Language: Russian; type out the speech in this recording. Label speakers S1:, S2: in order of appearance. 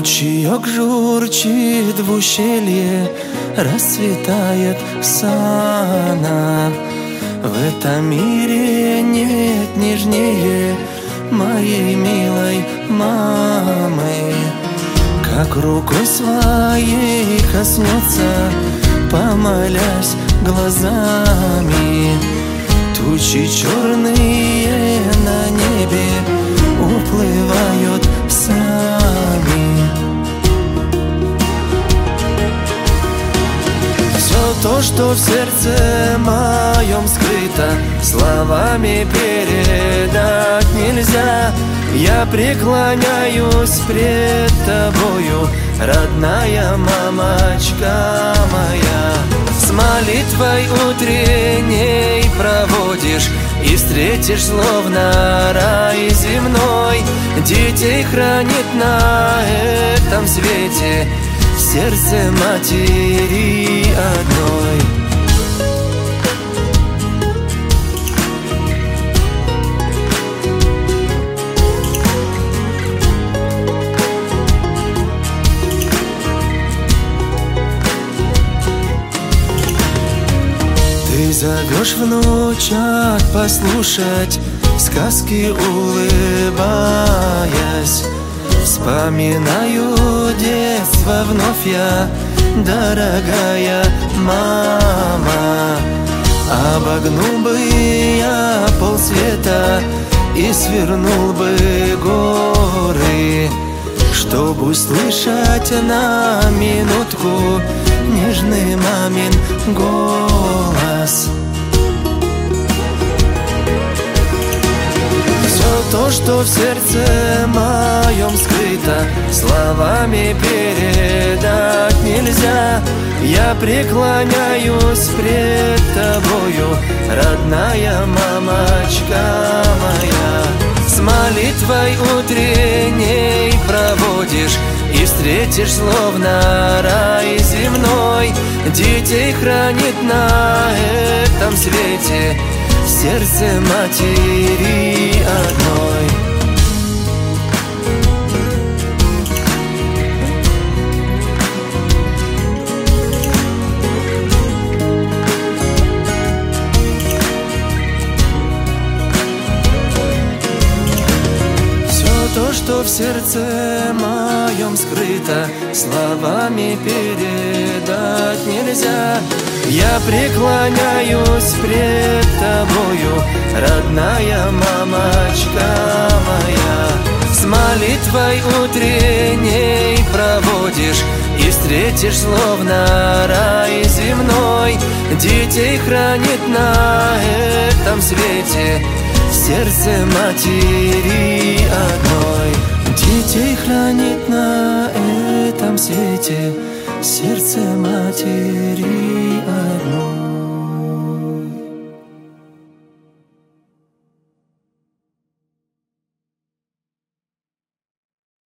S1: Ручеек журчит в ущелье, расцветает сана. В этом мире нет нежнее моей милой мамы. Как рукой своей коснется, помолясь глазами, тучи черные на небе уплывают сами. Все то, что в сердце моем скрыто, словами передать нельзя. Я преклоняюсь пред тобою, родная мамочка моя. С молитвой утренней проводишь и встретишь словно рай земной. Детей хранит на этом свете в сердце матери одной. Ты зовешь внучат послушать сказки, улыбаясь. Вспоминаю детство вновь я, дорогая мама. Обогнул бы я полсвета и свернул бы горы, чтоб услышать на минутку нежный мамин голос. Все то, что в сердце моем скрыто, словами передать нельзя. Я преклоняюсь пред тобою, родная мамочка моя. С молитвой утренней проводишь и встретишь словно рай земной. Детей хранит на этом свете в сердце матери одной. То, что в сердце моем скрыто, словами передать нельзя. Я преклоняюсь пред тобою, родная мамочка моя. С молитвой утренней проводишь и встретишь словно рай земной. Детей хранит на этом свете в сердце матери одной. Детей хранит на этом свете в сердце матери одной.